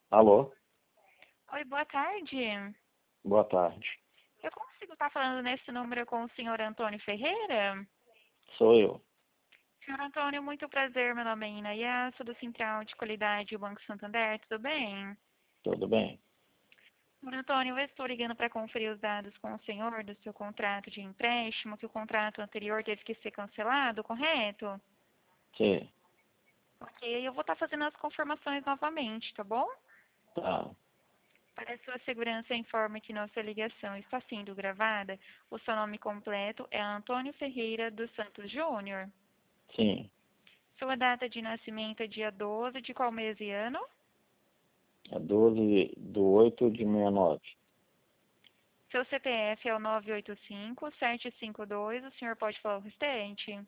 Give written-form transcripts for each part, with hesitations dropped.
Alô, Oi, boa tarde. boa tarde. Eu consigo estar falando nesse número com o senhor Antônio Ferreira? Sou eu. Senhor Antônio, muito prazer. Meu nome é Inaya, sou do Central de Qualidade do Banco Santander, tudo bem? Tudo bem? Senhor Antônio, eu estou ligando para conferir os dados com o senhor do seu contrato de empréstimo, que o contrato anterior teve que ser cancelado, correto? Sim, Ok, eu vou estar fazendo as confirmações novamente, tá bom? tá. Para a sua segurança, informe que nossa ligação está sendo gravada. O seu nome completo é Antônio Ferreira dos Santos Júnior. Sim, Sua data de nascimento é dia 12 de qual mês e ano? é 12/8/69. Seu CPF é o 985-752. O senhor pode falar o restante?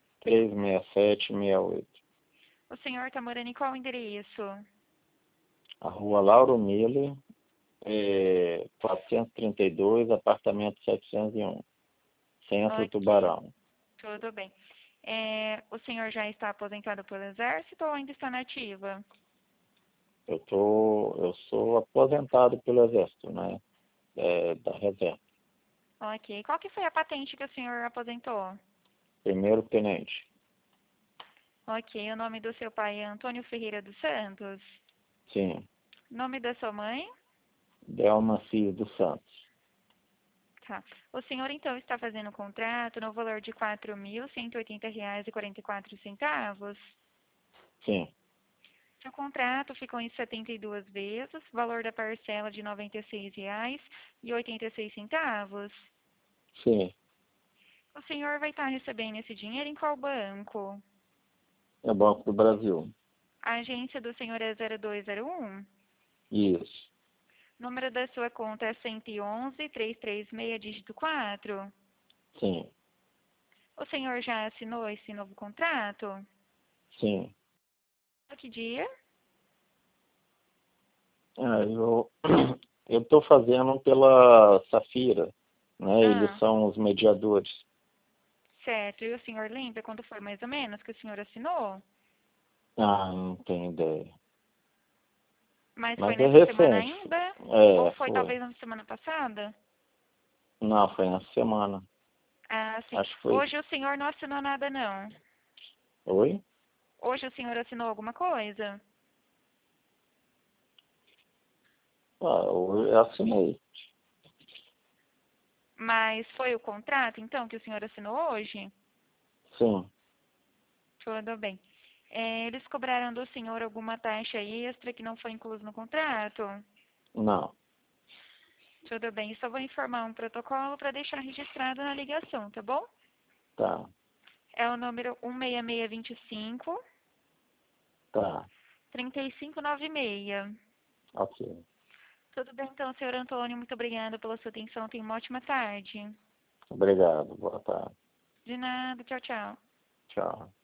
36768. O senhor está morando em qual endereço? A rua Lauro Miller, 432, apartamento 701, Centro Ok, Tubarão. tudo bem. O senhor já está aposentado pelo Exército ou ainda está na ativa? Eu sou aposentado pelo Exército, né? Da reserva. Ok. Qual que foi a patente que o senhor aposentou? Primeiro tenente. Ok. O nome do seu pai é Antônio Ferreira dos Santos? Sim, Nome da sua mãe? Delma Cis dos Santos. Tá. O senhor, então, está fazendo um contrato no valor de R$ 4.180,44. Sim, Seu contrato ficou em 72 vezes, valor da parcela de R$ 96,86. sim. O senhor vai estar recebendo esse dinheiro em qual banco? É Banco do Brasil. A agência do senhor é 0201? Isso. Número da sua conta é 111-336, dígito 4. Sim, O senhor já assinou esse novo contrato? sim. Que dia? Eu eu estou fazendo pela Safira, né? Eles Ah, são os mediadores. certo. E o senhor lembra quando foi mais ou menos que o senhor assinou? Ah, não tenho ideia. Mas foi Mas é nessa semana recente. ainda? Ou É, foi foi. talvez na semana passada? Não, foi na semana. Ah, sim. Acho que foi. Hoje o senhor não assinou nada, não. Oi? Hoje o senhor assinou alguma coisa? Ah, eu assinei. Mas foi o contrato, então, que o senhor assinou hoje? Sim. Tudo bem. Eles cobraram do senhor alguma taxa extra que não foi incluso no contrato? Não. Tudo bem. Só vou informar um protocolo para deixar registrado na ligação, tá bom? Tá. É o número 16625 Tá. 3596. Ok. Tudo bem, então, senhor Antônio. Muito obrigada pela sua atenção. Tenha uma ótima tarde. Obrigado. Boa tarde. De nada. Tchau, tchau. Tchau.